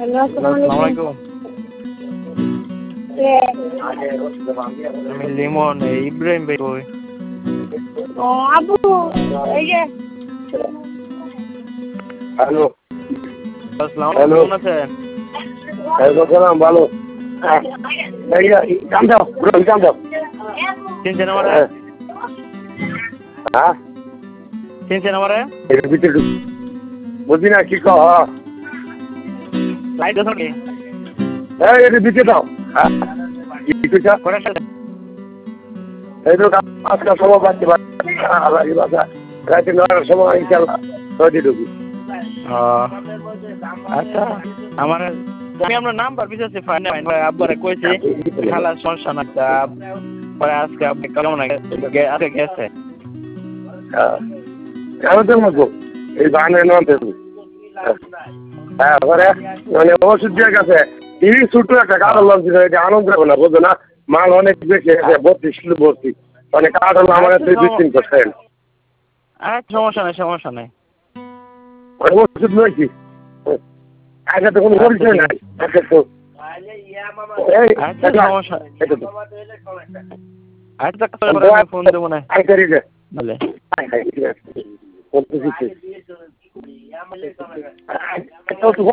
Hello, আসসালামু আসসালামু আলাইকুম। আলাইকুম। আমি লিমন, ইব্রাহিম ভাই কই? ও আবু, এই যে হ্যালো আসসালামু আলাইকুম, হ্যালো কেমন আছেন? সালাম ভালো। কাম দাও কাম দাও। চিনছেন আমারে? হ্যাঁ চিনছেন আমারে? এর ভিতরে বুঝি না কি কহ। লাইট আছে কি? এর ভিতরে দাও। হ্যাঁ কি কইছা? কয়টার সাথে? এই তো আজকে সময় পাচ্ছি রাতে 9টার সময় ইনশাল্লাহ সৌদি ঢুকি। আচ্ছা, আমার আমি আপনার নাম্বার বিশেষ ফাইন আব্বারে কইছি খালা সমস্যা না, পরে আজকে আপনি কেমন আজকে গেছে। আমাদের মতো এই বাহানের নাম হ্যাঁ ওখানে মানে ওষুধ দিয়ে গেছে এই ছোট্ট একটা কার্ড লাগছে এটা আনন্দ হবে না বুঝো না, মাল অনেক বেশি আছে 32 কিলো ভর্তি মানে কার্ড হলো আমার 2-3%। আচ্ছা, সমস্যা নাই। ওষুধ নয় আগে তো কোনো পরিচয় নাই। আচ্ছা তো আচ্ছা, সমস্যা এটা তো আচ্ছা, ফোন দেবো না আই করি রে বলে। বলতে